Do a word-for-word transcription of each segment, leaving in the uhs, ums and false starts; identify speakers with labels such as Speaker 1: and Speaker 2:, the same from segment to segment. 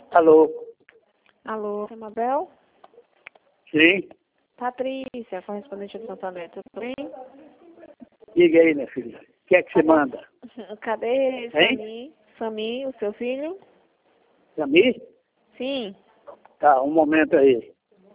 Speaker 1: Alô?
Speaker 2: Alô, é Mabel?
Speaker 1: Sim?
Speaker 2: Patrícia, correspondente do Santander, tudo bem?
Speaker 1: Diga aí, minha filha. O que é que você manda?
Speaker 2: Cadê
Speaker 1: Hein?
Speaker 2: Sami? Sami, o seu filho?
Speaker 1: Sami?
Speaker 2: Sim.
Speaker 1: Tá, um momento aí.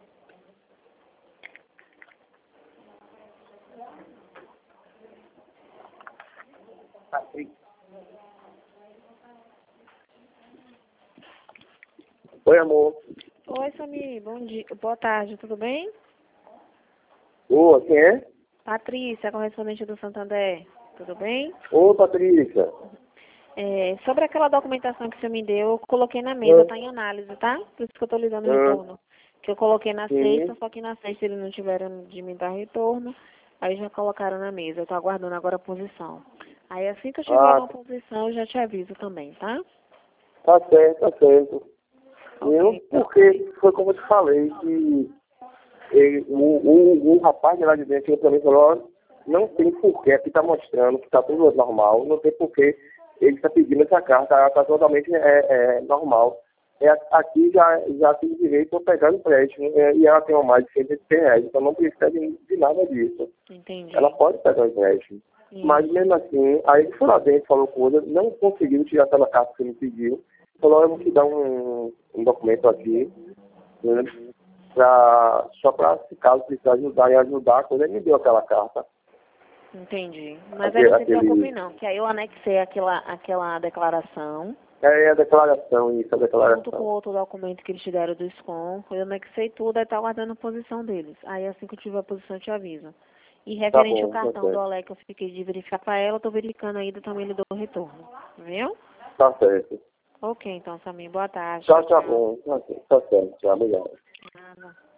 Speaker 3: Oi, amor.
Speaker 2: Oi, Sami, bom dia, boa tarde, tudo bem?
Speaker 3: Ô, quem é?
Speaker 2: Patrícia, correspondente do Santander, tudo bem?
Speaker 3: Ô, Patrícia.
Speaker 2: É, sobre aquela documentação que você me deu, eu coloquei na mesa,
Speaker 3: Hum.
Speaker 2: tá em análise, tá? Por isso que eu tô lhe dando
Speaker 3: Hum.
Speaker 2: retorno. Que eu coloquei na
Speaker 3: Sim.
Speaker 2: sexta, só que na sexta eles não tiveram de me dar retorno, aí já colocaram na mesa, eu tô aguardando agora a posição. Aí assim que eu tiver
Speaker 3: Ah,
Speaker 2: uma posição, eu já te aviso também, tá?
Speaker 3: tá certo, tá certo.
Speaker 2: Ok,
Speaker 3: Eu,
Speaker 2: então.
Speaker 3: porque foi como eu te falei, que ele, o, o, o rapaz de lá de dentro também falou, ó, não tem porquê, aqui tá mostrando que tá tudo normal, não tem porquê ele está pedindo essa carta, ela tá totalmente é, é, normal. É, aqui já, já tem direito a pegar empréstimo, é, e ela tem uma mais de cento e cem reais, então não precisa de, de nada disso.
Speaker 2: Entendi.
Speaker 3: Ela pode pegar o empréstimo.
Speaker 2: Isso.
Speaker 3: Mas mesmo assim, aí ele foi lá dentro, falou coisa, não conseguiu tirar aquela carta que ele pediu. Falou, eu vou te dar um, um documento aqui, né, pra, só para se caso precisar ajudar e ajudar, quando ele me deu aquela carta.
Speaker 2: Entendi. Mas aí
Speaker 3: Aquele,
Speaker 2: não se preocupe
Speaker 3: aquele,
Speaker 2: não, que aí eu anexei aquela, aquela declaração,
Speaker 3: é a declaração, isso, a
Speaker 2: junto com
Speaker 3: declaração.
Speaker 2: outro documento que eles te deram do SCOM, eu anexei tudo, aí tá aguardando a posição deles. Aí assim que eu tiver a posição eu te aviso. E
Speaker 3: Tá
Speaker 2: referente ao
Speaker 3: bom, tá
Speaker 2: cartão do
Speaker 3: certo.
Speaker 2: Alec, eu fiquei de verificar para ela, eu tô verificando ainda, também lhe dou o retorno. Viu?
Speaker 3: Tá certo.
Speaker 2: Ok, então, Samir, boa tarde.
Speaker 3: Tá,
Speaker 2: Tchau,
Speaker 3: tá
Speaker 2: tchau.
Speaker 3: bom, tá, tá certo, tchau, obrigado.
Speaker 2: Nada.